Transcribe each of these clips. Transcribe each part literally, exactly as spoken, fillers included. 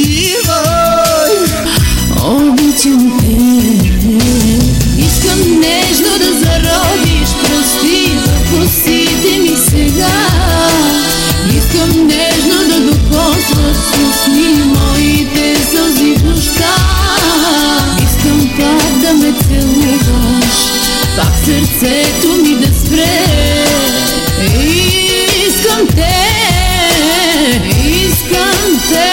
отивай. Обичам те, искам нежно да заровиш пръсти в косите ми сега. Искам нежно да докосваш с усни моите сълзи в нощта. Искам пак да ме целуваш, пак сърцето ми да спре. Искам те, искам те.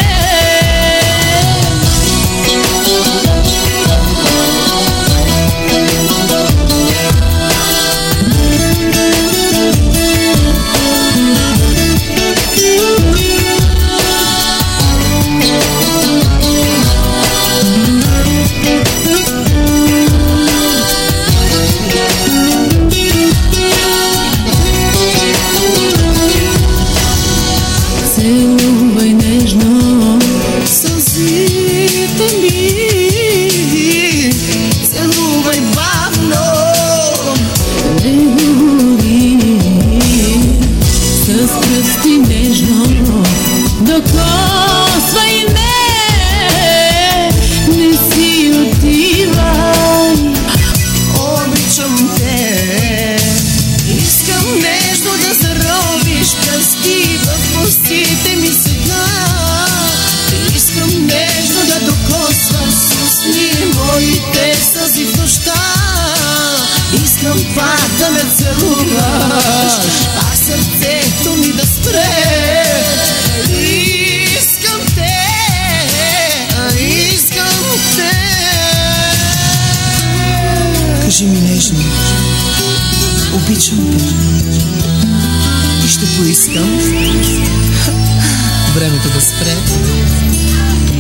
Целувай нежно сълзите ми, целувай бавно. Не говори, с пръсти нежно докосвай ме. Не си отивай. Обичам те, искам нежно да заровиш пръсти в устите ми сега. Искам нежно да докосваш с усни моите сълзи в нощта. Искам пак да ме целуваш, пак сърцето ми да спре. Искам те, искам те. Кажи ми нежно, обичам те, и ще поискам времето да спре.